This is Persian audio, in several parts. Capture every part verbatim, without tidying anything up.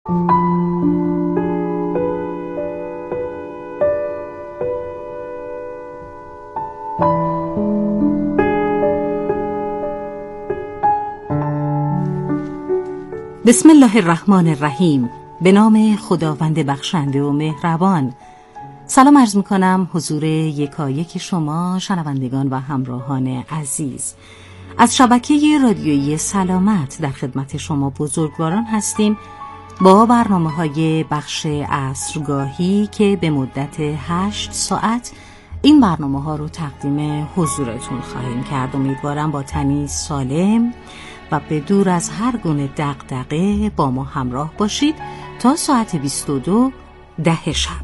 بسم الله الرحمن الرحیم. به نام خداوند بخشنده و مهربان. سلام عرض میکنم حضور یکایک شما شنوندگان و همراهان عزیز. از شبکه رادیویی سلامت در خدمت شما بزرگواران هستیم با برنامه های بخش عصرگاهی که به مدت هشت ساعت این برنامه ها رو تقدیم حضورتون خواهیم کرد. امیدوارم با تنی سالم و به دور از هر گونه دغدغه با ما همراه باشید تا ساعت بیست و دو ده شب.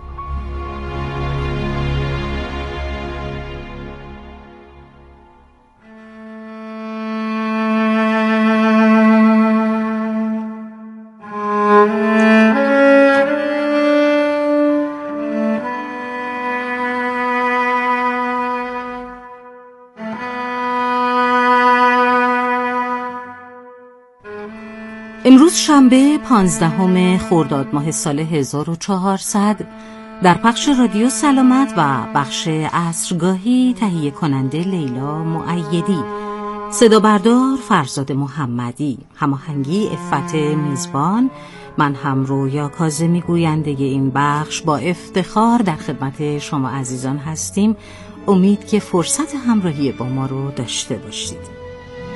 امروز شنبه پانزدهم خرداد ماه سال هزار و چهارصد در پخش رادیو سلامت و بخش عصرگاهی تهیه کننده لیلا مؤیدی، صدا بردار فرزاد محمدی، هماهنگی عفت میزبان، من هم رویا کاظمی گوینده این بخش با افتخار در خدمت شما عزیزان هستیم. امید که فرصت همراهی با ما رو داشته باشید.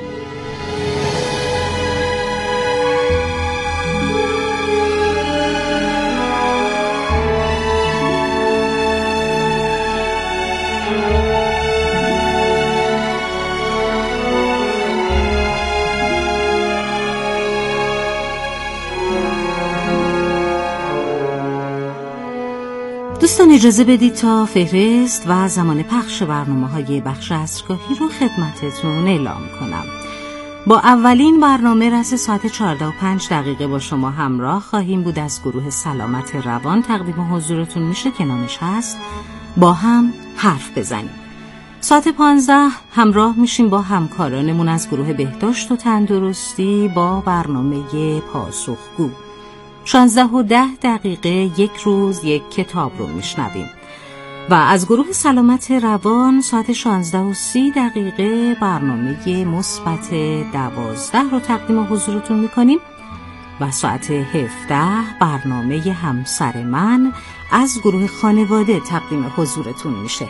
دوستان اجازه بدید تا فهرست و زمان پخش برنامه‌های بخش عصرگاهی رو خدمتتون اعلام کنم. با اولین برنامه رس ساعت چهارده و پنج دقیقه با شما همراه خواهیم بود. از گروه سلامت روان تقدیم حضورتون میشه که نامش هست با هم حرف بزنیم. ساعت پانزده همراه میشیم با همکارانمون از گروه بهداشت و تندرستی با برنامه پاسخگو. شانزده و ده دقیقه یک روز یک کتاب رو میشنویم و از گروه سلامت روان ساعت شانزده و سی دقیقه برنامه مثبت دوازده رو تقدیم حضورتون میکنیم و ساعت هفده برنامه همسر من از گروه خانواده تقدیم حضورتون میشه.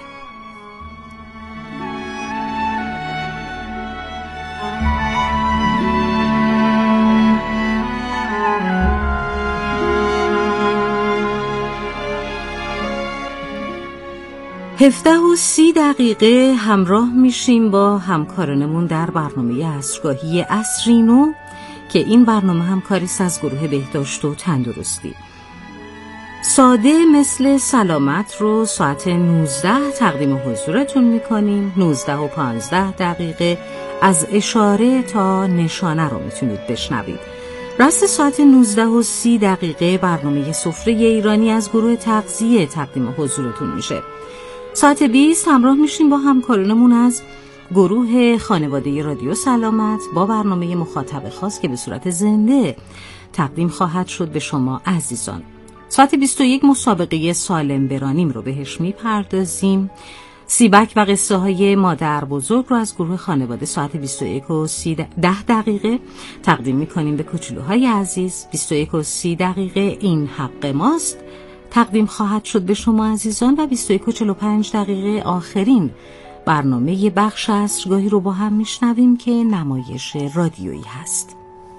هفده و سی دقیقه همراه میشیم با همکارانمون در برنامه عصرگاهی عصرینو که این برنامه همکاریست از گروه بهداشت و تندرستی. ساده مثل سلامت رو ساعت نوزده تقدیم حضورتون میکنیم. نوزده و پانزده دقیقه از اشاره تا نشانه رو میتونید بشنوید. راست ساعت نوزده و سی دقیقه برنامه سفره ایرانی از گروه تغذیه تقدیم حضورتون میشه. ساعت بیست همراه میشیم با همکارانمون از گروه خانواده رادیو سلامت با برنامه مخاطب خاص که به صورت زنده تقدیم خواهد شد به شما عزیزان. ساعت بیست و یک مسابقه سالم برانیم رو بهش میپردازیم. سیبک و قصه های مادر بزرگ رو از گروه خانواده ساعت بیست و یک و سی ده دقیقه تقدیم میکنیم به کوچولوهای عزیز. بیست و یک و سی دقیقه این حق ماست تقدیم خواهد شد به شما عزیزان و بیست و یک و چهل و پنج دقیقه آخرین برنامه بخش عصرگاهی رو با هم میشنویم که نمایش رادیویی هست.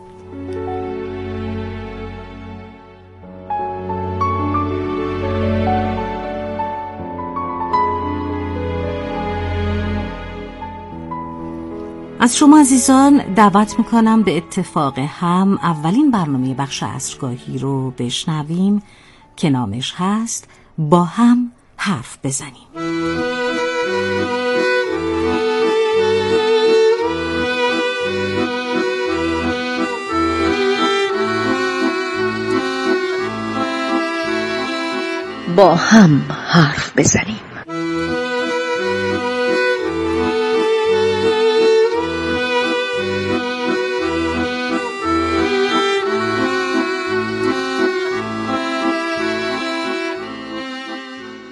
از شما عزیزان دعوت میکنم به اتفاق هم اولین برنامه بخش عصرگاهی رو بشنویم که نامش هست با هم حرف بزنیم. با هم حرف بزنیم.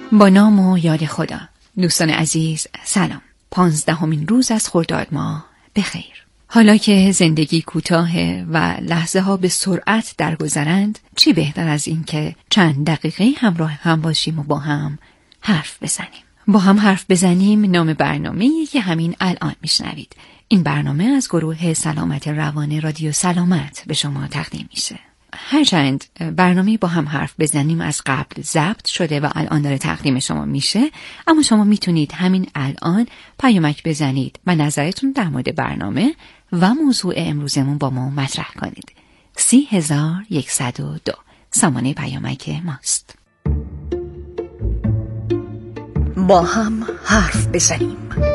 با نام و یاد خدا. دوستان عزیز سلام. پانزدهمین روز از خرداد ماه بخیر. حالا که زندگی کوتاهه و لحظه ها به سرعت درگذرند، چی بهتر از این که چند دقیقه همراه هم باشیم و با هم حرف بزنیم. با هم حرف بزنیم نام برنامه‌ای که همین الان میشنوید. این برنامه از گروه سلامت روان رادیو سلامت به شما تقدیم میشه. هرچند برنامه با هم حرف بزنیم از قبل ضبط شده و الان داره تقدیم شما میشه، اما شما میتونید همین الان پیامک بزنید و نظرتون در مورد برنامه و موضوع امروزمون با ما مطرح کنید. سی هزار یکصد و دو سامانه پیامک ماست. با هم حرف بزنیم.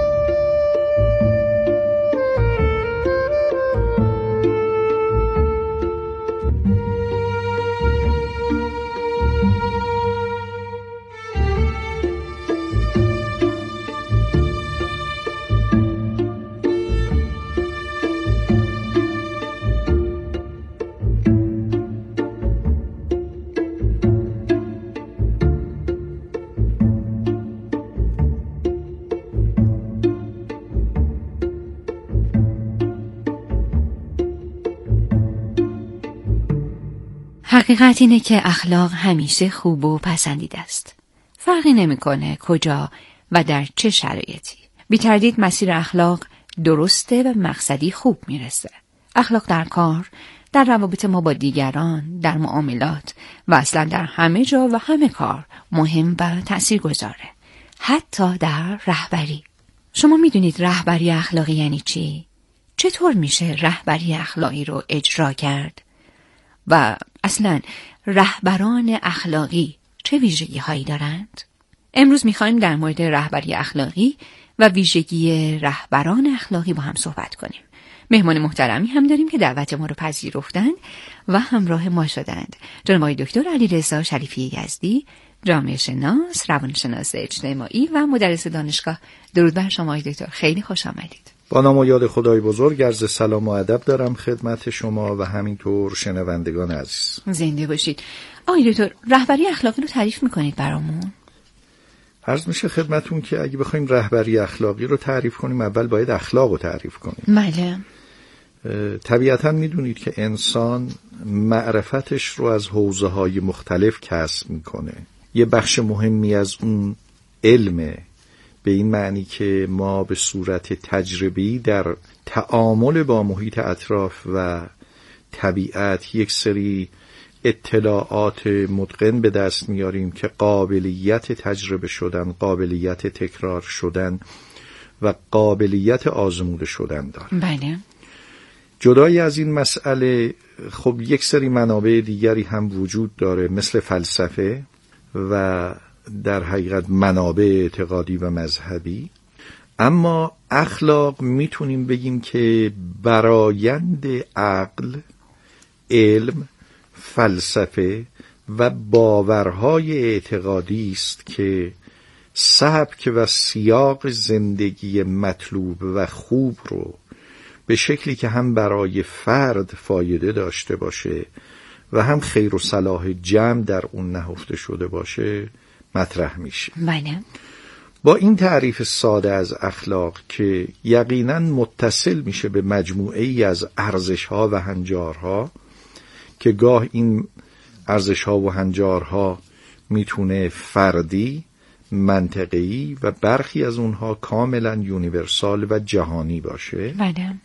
حقیقت اینه که اخلاق همیشه خوب و پسندیده است. فرقی نمیکنه کجا و در چه شرایطی. بی تردید مسیر اخلاق درسته و مقصدی خوب میرسه. اخلاق در کار، در روابط ما با دیگران، در معاملات و اصلا در همه جا و همه کار مهم و تأثیرگذاره. حتی در رهبری. شما میدونید رهبری اخلاقی یعنی چی؟ چطور میشه رهبری اخلاقی رو اجرا کرد؟ و اصلا رهبران اخلاقی چه ویژگی هایی دارند؟ امروز میخوایم در مورد رهبری اخلاقی و ویژگی رهبران اخلاقی با هم صحبت کنیم. مهمان محترمی هم داریم که دعوت ما رو پذیرفتند و همراه ما شدند. جناب آقای دکتر علیرضا شریفی یزدی، جامعه شناس، روانشناس اجتماعی و مدرس دانشگاه. درود بر شما آقای دکتر، خیلی خوش آمدید. با نام و یاد خدای بزرگ عرض سلام و ادب دارم خدمت شما و همینطور شنوندگان عزیز. زنده باشید. آقای دکتر، رهبری اخلاقی رو تعریف میکنید برامون؟ عرض میشه خدمتون که اگه بخوایم رهبری اخلاقی رو تعریف کنیم اول باید اخلاق رو تعریف کنیم. بله. طبیعتاً میدونید که انسان معرفتش رو از حوزه‌های مختلف کسب میکنه. یه بخش مهمی از اون علمه، به این معنی که ما به صورت تجربی در تعامل با محیط اطراف و طبیعت یک سری اطلاعات متقن به دست میاریم که قابلیت تجربه شدن، قابلیت تکرار شدن و قابلیت آزموده شدن داره. بله. جدای از این مسئله خب یک سری منابع دیگری هم وجود داره، مثل فلسفه و در حقیقت منابع اعتقادی و مذهبی. اما اخلاق میتونیم بگیم که برآیند عقل، علم، فلسفه و باورهای اعتقادی است که سبک و سیاق زندگی مطلوب و خوب رو به شکلی که هم برای فرد فایده داشته باشه و هم خیر و صلاح جمع در اون نهفته شده باشه مطرح میشه. بله. با این تعریف ساده از اخلاق که یقیناً متصل میشه به مجموعه ای از ارزش‌ها و هنجارها که گاه این ارزش‌ها و هنجارها میتونه فردی، منطقه‌ای و برخی از اونها کاملاً یونیورسال و جهانی باشه. بله.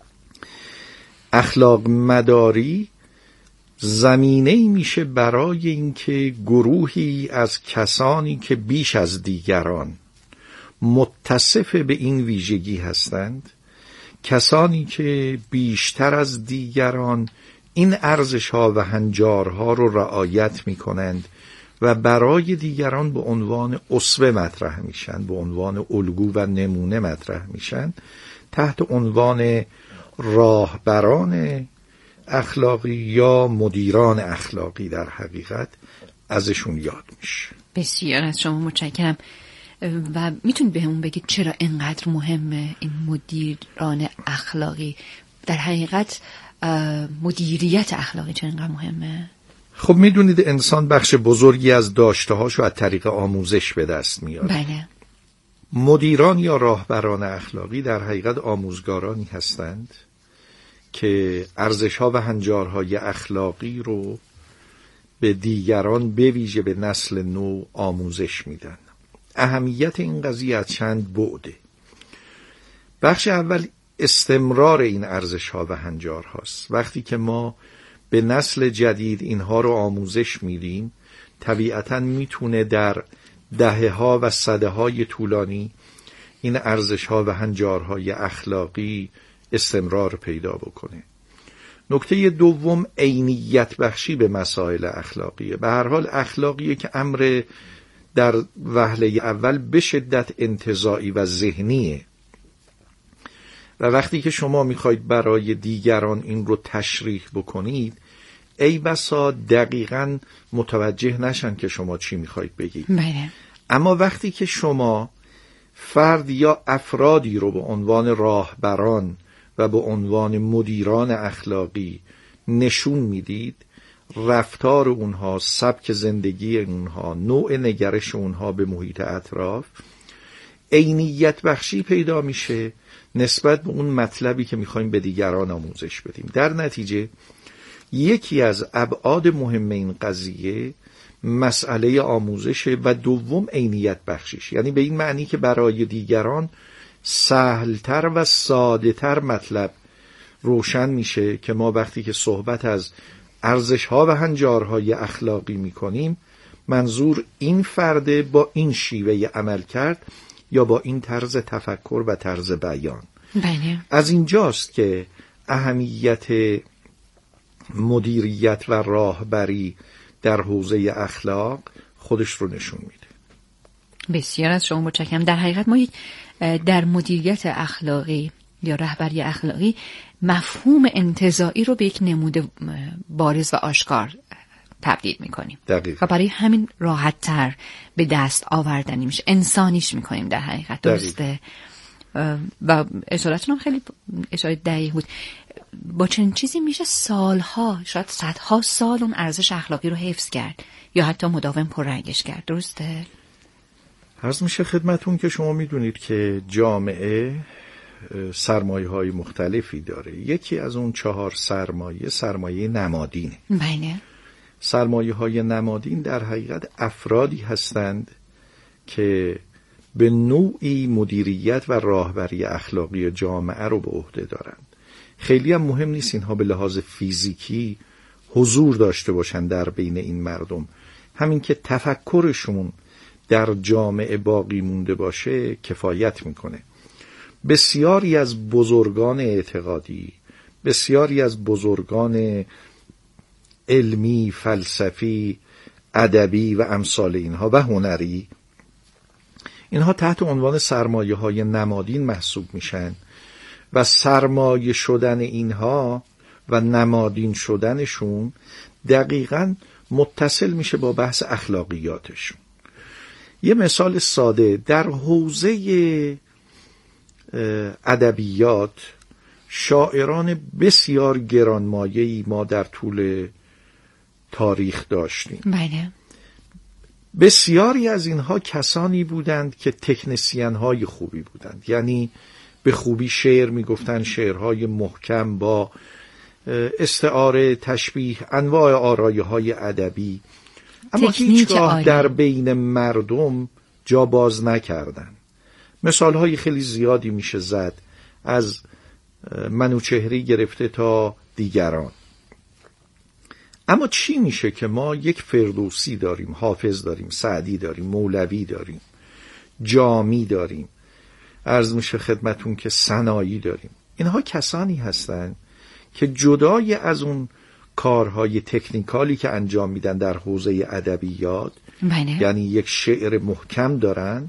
اخلاق مداری زمینه‌ای میشه برای اینکه گروهی از کسانی که بیش از دیگران متصف به این ویژگی هستند، کسانی که بیشتر از دیگران این ارزش‌ها و هنجارها رو رعایت می‌کنند و برای دیگران به عنوان اسوه مطرح میشن، به عنوان الگو و نمونه مطرح میشن، تحت عنوان راهبران اخلاقی یا مدیران اخلاقی در حقیقت ازشون یاد میشه. بسیار از شما متشکرم. و میتونید بهمون بگید چرا اینقدر مهمه این مدیران اخلاقی؟ در حقیقت مدیریت اخلاقی چرا اینقدر مهمه؟ خب میدونید انسان بخش بزرگی از داشته‌هاشو از طریق آموزش به دست میاره. بله. مدیران یا راهبران اخلاقی در حقیقت آموزگارانی هستند که ارزش‌ها و هنجارهای اخلاقی رو به دیگران به ویژه به نسل نو آموزش میدن. اهمیت این قضیه از چند بعده. بخش اول استمرار این ارزش‌ها و هنجارهاست. وقتی که ما به نسل جدید اینها رو آموزش میدیم، طبیعتاً میتونه در دهه‌ها و سده‌های طولانی این ارزش‌ها و هنجارهای اخلاقی استمرار پیدا بکنه. نکته دوم عینیت بخشی به مسائل اخلاقیه. به هر حال اخلاقیه که امر در وهله اول به شدت انتزاعی و ذهنیه و وقتی که شما میخواید برای دیگران این رو تشریح بکنید ای بسا دقیقاً متوجه نشن که شما چی میخواید بگید. بله. اما وقتی که شما فرد یا افرادی رو به عنوان راهبران و به عنوان مدیران اخلاقی نشون میدید، رفتار اونها، سبک زندگی اونها، نوع نگرش اونها به محیط اطراف، عینیت بخشی پیدا میشه نسبت به اون مطلبی که میخوایم به دیگران آموزش بدیم. در نتیجه یکی از ابعاد مهم این قضیه مسئله آموزشه و دوم عینیت بخشیش، یعنی به این معنی که برای دیگران سهلتر و ساده‌تر مطلب روشن میشه که ما وقتی که صحبت از ارزش‌ها و هنجارهای اخلاقی میکنیم منظور این فرده با این شیوه عمل کرد یا با این طرز تفکر و طرز بیان. بله. از اینجاست که اهمیت مدیریت و راهبری در حوزه اخلاق خودش رو نشون میده. بسیار از شما متشکرم. در حقیقت ما یک در مدیریت اخلاقی یا رهبری اخلاقی مفهوم انتزاعی رو به یک نمود بارز و آشکار تبدیل میکنیم و برای همین راحت تر به دست آوردنی میشه، انسانیش میکنیم در حقیقت. درسته. و اشارتون هم خیلی اشاره دقیق بود. با چنین چیزی میشه سالها، شاید صدها سال اون ارزش اخلاقی رو حفظ کرد یا حتی مداوم پررنگش کرد. درسته؟ عرض میشه خدمتون که شما میدونید که جامعه سرمایه های مختلفی داره. یکی از اون چهار سرمایه سرمایه نمادینه. بله. سرمایه های نمادین در حقیقت افرادی هستند که به نوعی مدیریت و راهبری اخلاقی جامعه رو به عهده دارند. خیلی هم مهم نیست اینها به لحاظ فیزیکی حضور داشته باشند در بین این مردم، همین که تفکرشون در جامعه باقی مونده باشه کفایت میکنه. بسیاری از بزرگان اعتقادی، بسیاری از بزرگان علمی، فلسفی، ادبی و امثال اینها و هنری، اینها تحت عنوان سرمایه های نمادین محسوب میشن و سرمایه شدن اینها و نمادین شدنشون دقیقاً متصل میشه با بحث اخلاقیاتشون. یه مثال ساده در حوزه ادبیات، شاعران بسیار گرانمایه‌ای ما در طول تاریخ داشتیم. بله. بسیاری از اینها کسانی بودند که تکنسین های خوبی بودند، یعنی به خوبی شعر میگفتن، شعرهای محکم با استعاره، تشبیه، انواع آرایه های ادبی، اما هیچگاه در بین مردم جا باز نکردن. مثال های خیلی زیادی میشه زد، از منوچهری گرفته تا دیگران. اما چی میشه که ما یک فردوسی داریم، حافظ داریم، سعدی داریم، مولوی داریم، جامی داریم، عرض میشه خدمتون که سنایی داریم. اینها کسانی هستند که جدای از اون کارهای تکنیکالی که انجام میدن در حوزه ادبیات، بله. یعنی یک شعر محکم دارن،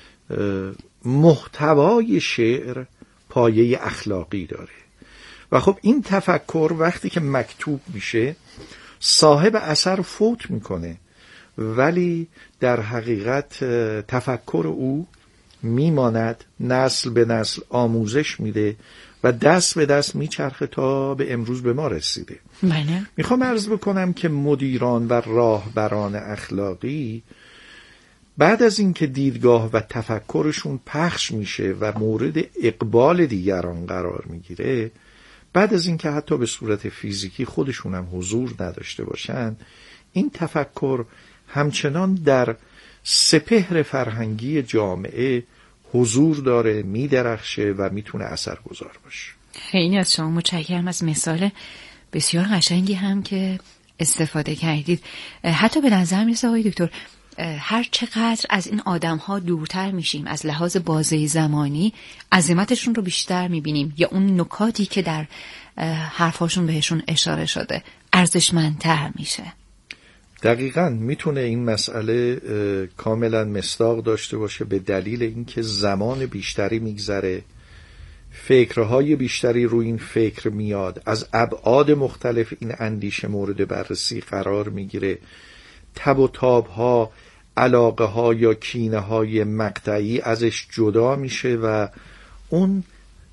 محتوای شعر پایه اخلاقی داره و خب این تفکر وقتی که مکتوب میشه صاحب اثر فوت میکنه، ولی در حقیقت تفکر او میماند، نسل به نسل آموزش میده و دست به دست میچرخه تا به امروز به ما رسیده. بله. میخوام عرض بکنم که مدیران و راهبران اخلاقی بعد از اینکه دیدگاه و تفکرشون پخش میشه و مورد اقبال دیگران قرار میگیره، بعد از اینکه حتی به صورت فیزیکی خودشون هم حضور نداشته باشن، این تفکر همچنان در سپهر فرهنگی جامعه حضور داره، میدرخشه و میتونه اثرگذار باشه. خیلی از شما متشکرم از مثال بسیار قشنگی هم که استفاده کردید. حتی به نظر میرسه آقای دکتر هر چقدر از این آدم ها دورتر میشیم، از لحاظ بازه زمانی عظمتشون رو بیشتر میبینیم، یا اون نکاتی که در حرفاشون بهشون اشاره شده ارزشمندتر میشه. دقیقاً میتونه این مسئله کاملا مصداق داشته باشه به دلیل اینکه زمان بیشتری میگذره، فکرهای بیشتری روی این فکر میاد، از ابعاد مختلف این اندیشه مورد بررسی قرار میگیره، تب و تابها، علاقه ها یا کینه های مقطعی ازش جدا میشه و اون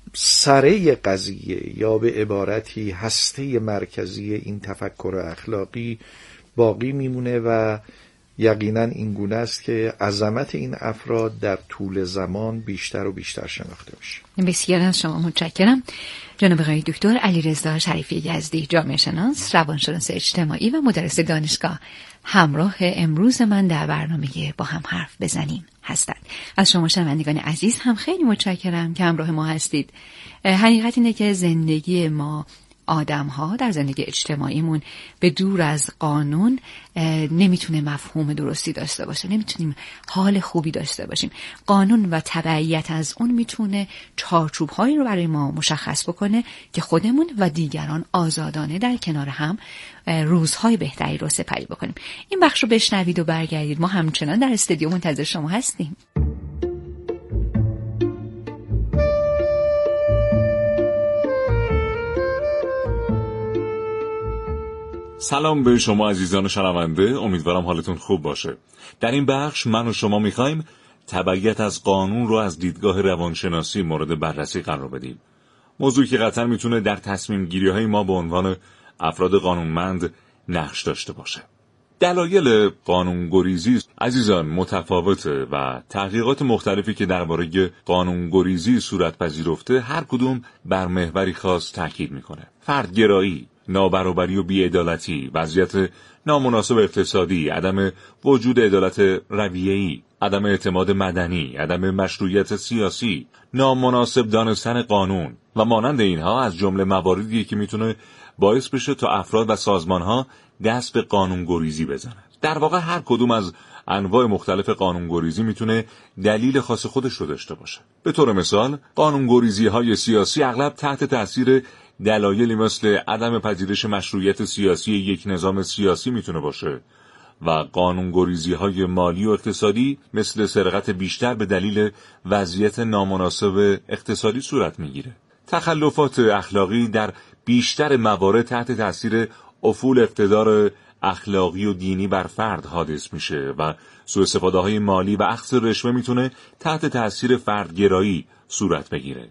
سره قضیه یا به عبارتی هسته مرکزی این تفکر اخلاقی باقی میمونه و یقینا این گونه است که عظمت این افراد در طول زمان بیشتر و بیشتر شناخته میشه. بسیار از شما متشکرم. جناب آقای دکتر علیرضا شریفی یزدی، جامعه شناس، روانشناس اجتماعی و مدرس دانشگاه، همراه امروز من در برنامه با هم حرف بزنیم هستند. از شما شنوندگان عزیز هم خیلی متشکرم که همراه ما هستید. حقیقت اینه که زندگی ما آدم ها در زندگی اجتماعیمون به دور از قانون نمیتونه مفهوم درستی داشته باشه، نمیتونیم حال خوبی داشته باشیم. قانون و تبعیت از اون میتونه چارچوب هایی رو برای ما مشخص بکنه که خودمون و دیگران آزادانه در کنار هم روزهای بهتری رو سپری بکنیم. این بخش رو بشنوید و برگردید. ما همچنان در استودیو منتظر شما هستیم. سلام به شما عزیزان شنونده، امیدوارم حالتون خوب باشه. در این بخش من و شما میخوایم تبعیت از قانون رو از دیدگاه روانشناسی مورد بررسی قرار بدیم. موضوعی که قطعا میتونه در تصمیم گیری های ما به عنوان افراد قانونمند نقش داشته باشه. دلایل قانونگریزی عزیزان متفاوته و تحقیقات مختلفی که درباره قانونگریزی صورت پذیرفته هر کدوم بر محوری خاص تاکید میکنه. فردگرایی، نابرابری و بی‌عدالتی، وضعیت نامناسب اقتصادی، عدم وجود عدالت رویه‌ای، عدم اعتماد مدنی، عدم مشروعیت سیاسی، نامناسب دانستن قانون و مانند اینها از جمله مواردیه که میتونه باعث بشه تا افراد و سازمانها دست به قانونگریزی بزنن. در واقع هر کدوم از انواع مختلف قانونگریزی میتونه دلیل خاص خودش رو داشته باشه. به طور مثال قانونگریزی‌های سیاسی اغلب تحت تاثیر دلایلی مثل عدم پذیرش مشروعیت سیاسی یک نظام سیاسی میتونه باشه و قانونگریزی‌های مالی و اقتصادی مثل سرقت بیشتر به دلیل وضعیت نامناسب اقتصادی صورت میگیره. تخلفات اخلاقی در بیشتر موارد تحت تاثیر افول اقتدار اخلاقی و دینی بر فرد حادث میشه و سوء استفاده‌های مالی و اخذ رشوه میتونه تحت تاثیر فردگرایی صورت بگیره.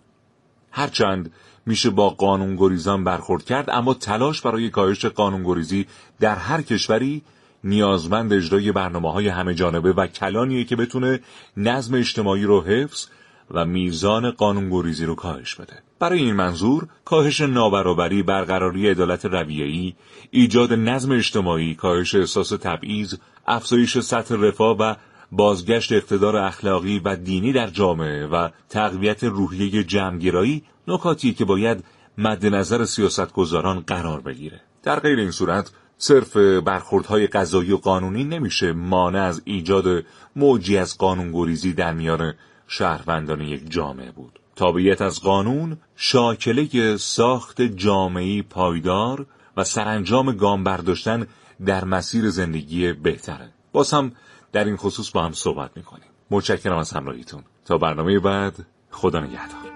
هرچند میشه با قانونگریزان برخورد کرد، اما تلاش برای کاهش قانونگریزی در هر کشوری نیازمند اجرای برنامه‌های همه جانبه و کلانیه که بتونه نظم اجتماعی رو حفظ و میزان قانونگریزی رو کاهش بده. برای این منظور کاهش نابرابری، برقراری عدالت رویه‌ای، ایجاد نظم اجتماعی، کاهش احساس تبعیض، افزایش سطح رفاه و بازگشت اقتدار اخلاقی و دینی در جامعه و تقویت روحیه جمع‌گرایی نکاتی که باید مد نظر سیاستگزاران قرار بگیره. در غیر این صورت صرف برخوردهای قضایی و قانونی نمیشه مانع از ایجاد موجی از قانونگریزی در میان شهروندان یک جامعه بود. تابعیت از قانون شاکله ساخت جامعه‌ای پایدار و سرانجام گام برداشتن در مسیر زندگی بهتره. باز هم در این خصوص با هم صحبت میکنیم. متشکرم از همراهیتون. تا برنامه بعد، خدا نگهدار.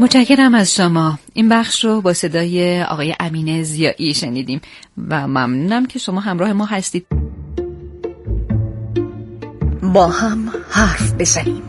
متشکرم از شما. این بخش رو با صدای آقای امین ضیایی شنیدیم و ممنونم که شما همراه ما هستید. با هم حرف بزنیم.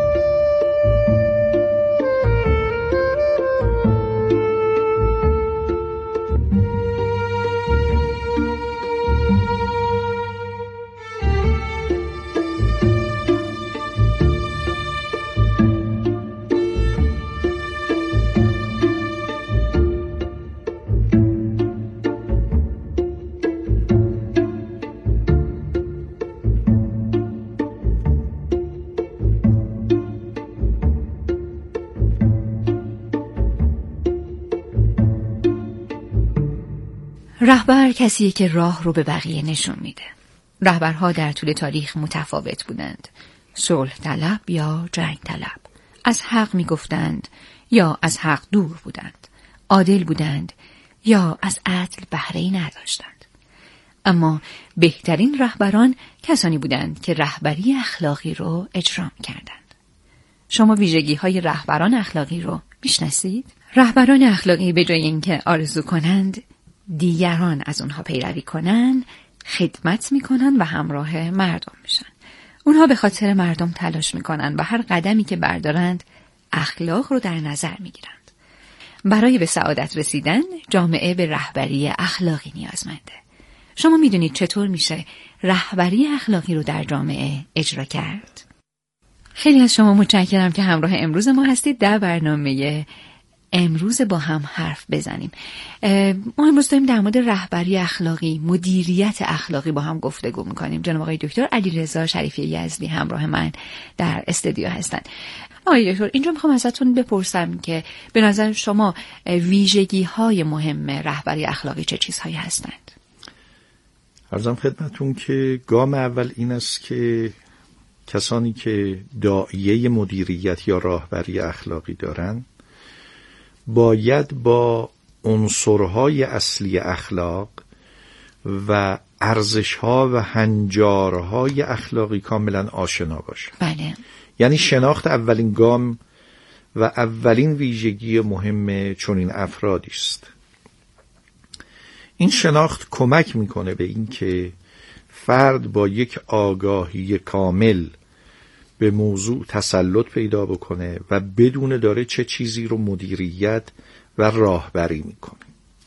رهبر کسیه که راه رو به بقیه نشون میده. رهبرها در طول تاریخ متفاوت بودند. صلح طلب یا جنگ طلب. از حق میگفتند یا از حق دور بودند. عادل بودند یا از عدل بهره‌ای نداشتند. اما بهترین رهبران کسانی بودند که رهبری اخلاقی رو اجرا کردند. شما ویژگی های رهبران اخلاقی رو میشناسید؟ رهبران اخلاقی به جای اینکه آرزو کنند دیگران از اونها پیروی کنن، خدمت میکنن و همراه مردم میشن. اونها به خاطر مردم تلاش میکنن و هر قدمی که بردارند اخلاق رو در نظر میگیرند. برای به سعادت رسیدن جامعه به رهبری اخلاقی نیازمنده. شما میدونید چطور میشه رهبری اخلاقی رو در جامعه اجرا کرد؟ خیلی از شما متشکرم که همراه امروز ما هستید در برنامه امروز با هم حرف بزنیم. ما امروز داریم در مورد رهبری اخلاقی، مدیریت اخلاقی با هم گفتگو میکنیم. جناب آقای دکتر علیرضا شریفی یزدی همراه من در استودیو هستن. آقای دکتر، اینجا میخوام ازتون بپرسم که به نظر شما ویژگی های مهم رهبری اخلاقی چه چیزهایی هستند؟ عرضم خدمتون که گام اول این است که کسانی که داعیه مدیریت یا راهبری اخلاقی دارن باید با عنصرهای اصلی اخلاق و ارزشها و هنجارهای اخلاقی کاملا آشنا باشه. بله. یعنی شناخت اولین گام و اولین ویژگی مهم چنین افرادی است. این شناخت کمک میکنه به این که فرد با یک آگاهی کامل به موضوع تسلط پیدا بکنه و بدون داره چه چیزی رو مدیریت و راهبری میکنه.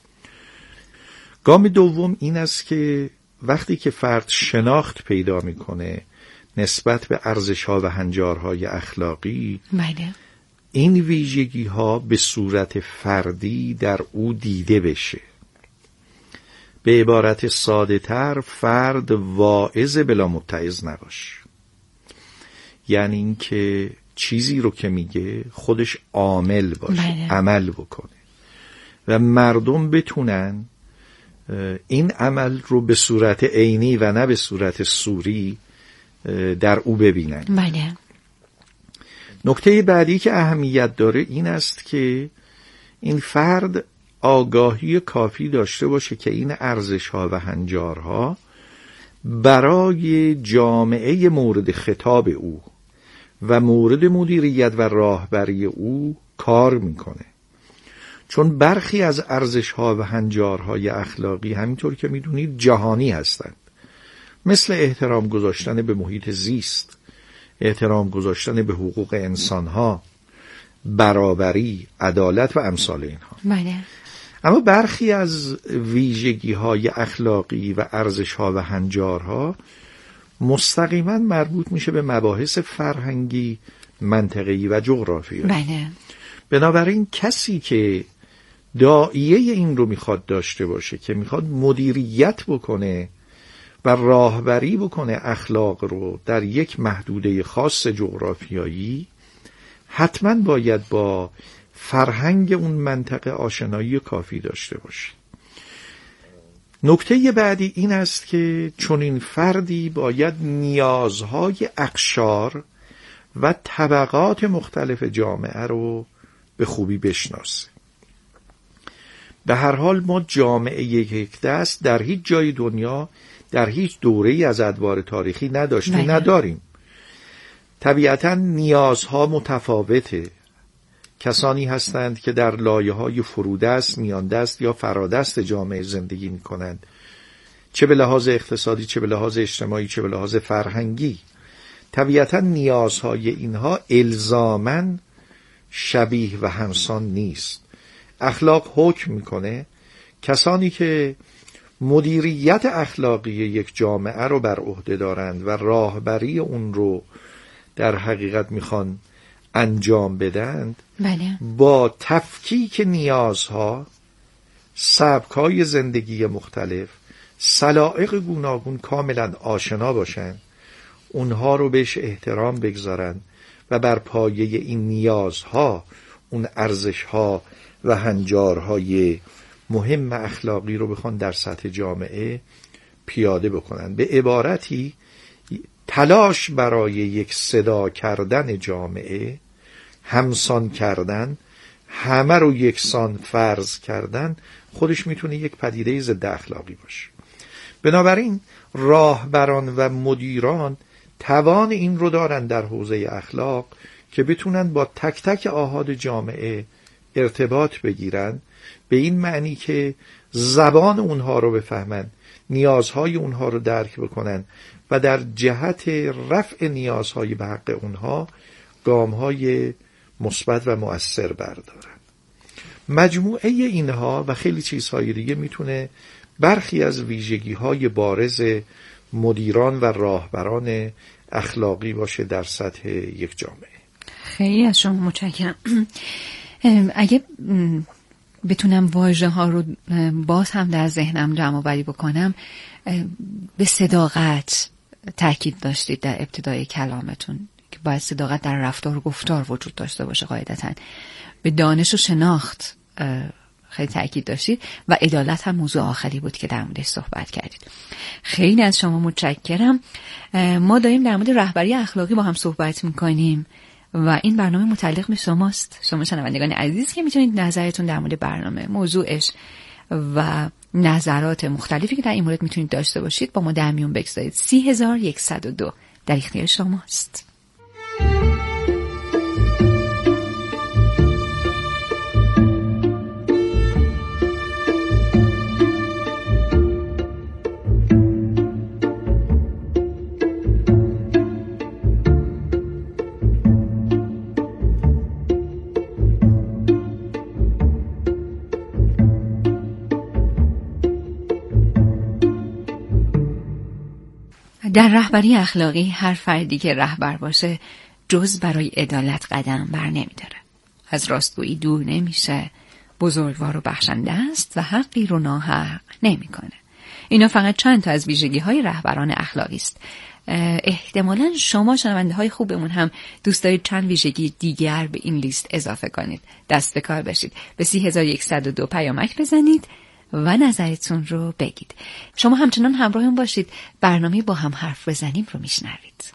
گام دوم این است که وقتی که فرد شناخت پیدا میکنه نسبت به ارزش‌ها و هنجارهای اخلاقی، بله، این ویژگی‌ها به صورت فردی در او دیده بشه. به عبارت ساده تر، فرد واعظ بلا متعظ نباشه. یعنی این که چیزی رو که میگه خودش عامل باشه، بله. عمل بکنه و مردم بتونن این عمل رو به صورت عینی و نه به صورت صوری در او ببینن. بله. نکته بعدی که اهمیت داره این است که این فرد آگاهی کافی داشته باشه که این ارزش‌ها و هنجارها برای جامعه مورد خطاب او و مورد مدیریت و راهبری او کار میکنه. چون برخی از ارزش‌ها و هنجارهای اخلاقی همینطور که میدونید جهانی هستند، مثل احترام گذاشتن به محیط زیست، احترام گذاشتن به حقوق انسانها، برابری، عدالت و امثال اینها. بله. اما برخی از ویژگی‌های اخلاقی و ارزش‌ها و هنجارها مستقیما مربوط میشه به مباحث فرهنگی، منطقه‌ای و جغرافیایی. بله. بنابراین کسی که داعیه این رو میخواد داشته باشه، که میخواد مدیریت بکنه و راهبری بکنه اخلاق رو در یک محدوده خاص جغرافیایی، حتما باید با فرهنگ اون منطقه آشنایی کافی داشته باشه. نکته بعدی این است که چون این فردی باید نیازهای اقشار و طبقات مختلف جامعه رو به خوبی بشناسه. به هر حال ما جامعه یک دست در هیچ جای دنیا در هیچ دوره‌ای از ادوار تاریخی نداشتیم، نداریم. طبیعتاً نیازها متفاوته. کسانی هستند که در لایه‌های فرودست، میاندست یا فرادست جامعه زندگی می‌کنند، چه به لحاظ اقتصادی، چه به لحاظ اجتماعی، چه به لحاظ فرهنگی. طبیعتاً نیازهای اینها الزاماً شبیه و همسان نیست. اخلاق حکم میکنه کسانی که مدیریت اخلاقی یک جامعه رو بر عهده دارند و راهبری اون رو در حقیقت میخوان انجام بدند، بله. با تفکیک نیازها، سبک‌های زندگی مختلف، سلائق گوناگون کاملا آشنا باشند، اونها رو بهش احترام بگذارن و بر پایه این نیازها اون ارزشها و هنجارهای مهم اخلاقی رو بخوان در سطح جامعه پیاده بکنن. به عبارتی تلاش برای یک صدا کردن جامعه، همسان کردن، همه رو یکسان فرض کردن، خودش میتونه یک پدیده ضد اخلاقی باشه. بنابراین راهبران و مدیران توان این رو دارن در حوزه اخلاق که بتونن با تک تک آحاد جامعه ارتباط بگیرن، به این معنی که زبان اونها رو بفهمن، نیازهای اونها رو درک بکنن و در جهت رفع نیازهای به حق اونها گامهای مثبت و مؤثر بردارن. مجموعه اینها و خیلی چیزهای دیگه میتونه برخی از ویژگی‌های بارز مدیران و راهبران اخلاقی باشه در سطح یک جامعه. خیلی از شما متشکرم. اگه بتونم واژه ها رو باز هم در ذهنم جمع آوری بکنم، به صداقت تاکید داشتید در ابتدای کلامتون که باید صداقت در رفتار و گفتار وجود داشته باشه قاعدتاً. به دانش و شناخت خیلی تاکید داشتید و عدالت هم موضوع آخری بود که در موردش صحبت کردید. خیلی از شما متشکرم. ما داریم در مورد رهبری اخلاقی با هم صحبت میکنیم و این برنامه متعلق به شماست، شما شنوندگان عزیز که میتونید نظرتون در مورد برنامه، موضوعش و نظرات مختلفی که در این مورد میتونید داشته باشید با ما در میون بگذارید. سی هزار یکصد و دو در اختیار شماست. در رهبری اخلاقی هر فردی که رهبر باشه جز برای عدالت قدم بر نمیداره، از راستگویی دور نمیشه، بزرگوار و بخشنده است و حقی رو ناحق نمیکنه. اینا فقط چند تا از ویژگی‌های رهبران اخلاقی است. احتمالاً شما شنونده های خوبمون هم دوست دارید چند ویژگی دیگر به این لیست اضافه کنید. دست به کار بشید. به سی هزار یکصد و دو پیامک بزنید و نظرتون رو بگید. شما همچنان همراهم باشید. برنامه با هم حرف بزنیم رو میشنوید.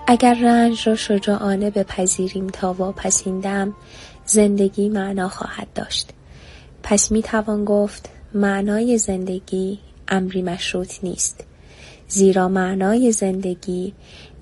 اگر رنج را شجاعانه بپذیریم تا واپسیندم، زندگی معنا خواهد داشت. پس می توان گفت معنای زندگی امری مشروط نیست، زیرا معنای زندگی